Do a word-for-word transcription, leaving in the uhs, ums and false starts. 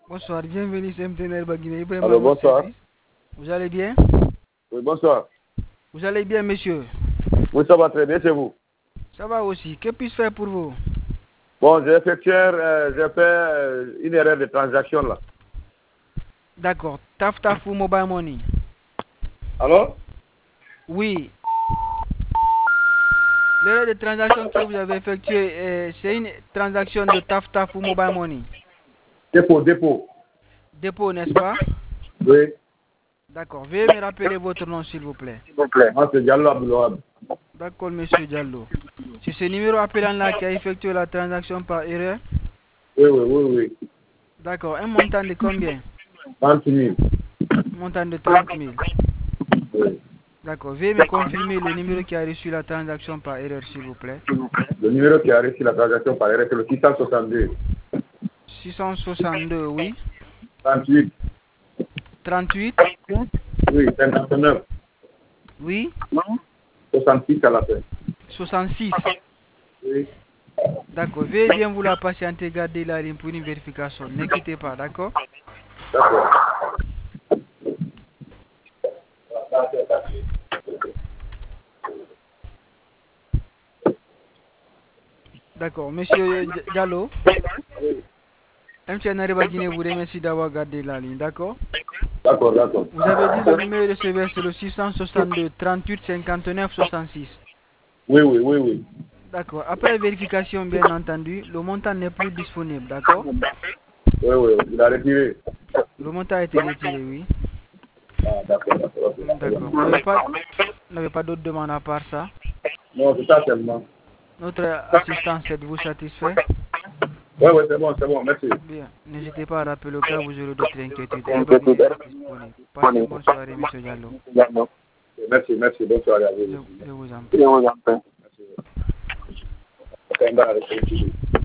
Bonsoir, bienvenue sur M T N Baguinée. Alors, bonsoir. Vous allez bien? Oui, bonsoir. Vous allez bien, monsieur? Oui, ça va très bien, c'est vous? Ça va aussi. Que puis-je faire pour vous? Bon, j'ai effectué, euh, j'ai fait euh, une erreur de transaction là. D'accord. Taf Taf ou Mobile Money? Alors? Oui. L'erreur de transaction que vous avez effectuée, euh, c'est une transaction de Taf Taf ou Mobile Money? Dépôt, dépôt. Dépôt, n'est-ce pas? Oui. D'accord. Veuillez me rappeler votre nom, s'il vous plaît. S'il vous plaît. Moi, c'est Diallo Abdoulouab. D'accord, monsieur Diallo. C'est ce numéro appelant-là qui a effectué la transaction par erreur? Oui, oui, oui, oui. D'accord. Un montant de combien? trente mille. Un montant de trente mille. Oui. D'accord. Veuillez me confirmer le numéro qui a reçu la transaction par erreur, s'il vous plaît. Le numéro qui a reçu la transaction par erreur, c'est le six cent soixante-deux. six cent soixante-deux, oui. trente-huit. trente-huit. Oui, cinquante-neuf. Oui. soixante-six à la fin. soixante-six. Oui. D'accord. Veuillez bien vouloir patienter, garder la ligne pour une vérification. Ne quittez pas, d'accord? D'accord. D'accord. Monsieur Diallo, M T N Areba Guinée vous remercie d'avoir gardé la ligne, d'accord? D'accord, d'accord. Vous avez dit le numéro de receveur, c'est le six cent soixante-deux trente-huit cinquante-neuf soixante-six. Oui, oui, oui, oui. D'accord. Après vérification, bien entendu, le montant n'est plus disponible, d'accord? Oui, oui, il a retiré. Le montant a été retiré, oui. Ah, d'accord, d'accord. D'accord. Vous n'avez pas, vous n'avez pas d'autres demandes à part ça? Non, c'est ça seulement. Notre assistance êtes-vous satisfait? Oui, oui, c'est bon, c'est bon, merci. Bien. N'hésitez pas à rappeler au cas où vous aurez d'autres inquiétudes. Areba Guinée reste disponible. Passez une bonne soirée, monsieur Diallo. Merci, merci, bonne soirée à vous. Je, je vous en prie. Merci.